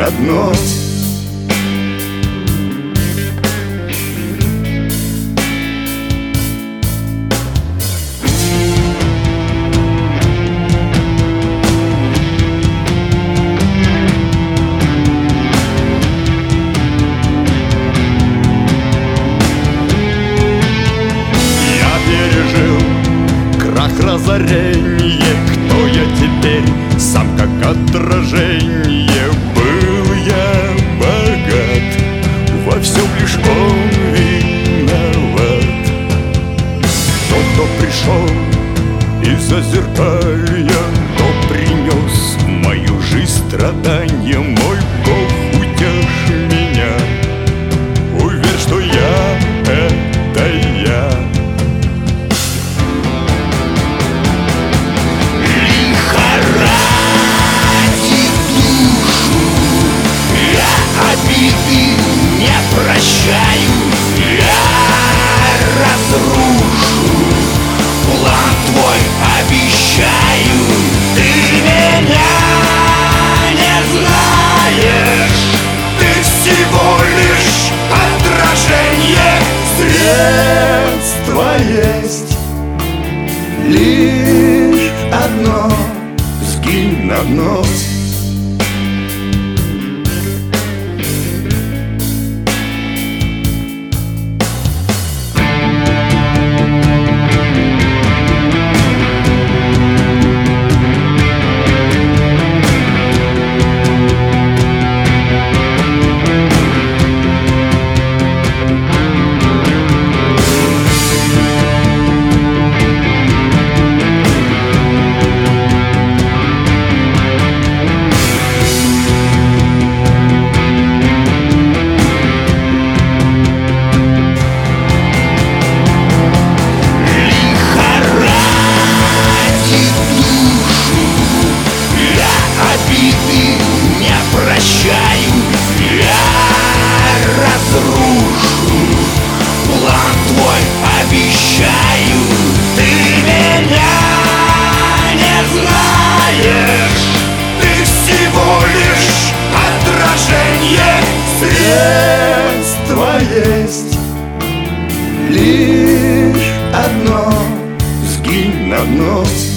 на дно. Разорение, кто я теперь, сам как отражение. Был я богат, во всем лишь он виноват. Тот, кто пришел из-за зеркалья, кто принес в мою жизнь страдания. Мой Бог, утешь меня, уверь, что я — это я. Прощаю, я разрушу план твой, обещаю. Ты меня не знаешь, ты всего лишь отражение. Средство есть лишь одно — сгинь на дно. Прощаю, я разрушу план твой, обещаю. Ты меня не знаешь, ты всего лишь отражение. Средство есть лишь одно — сгинь на дно.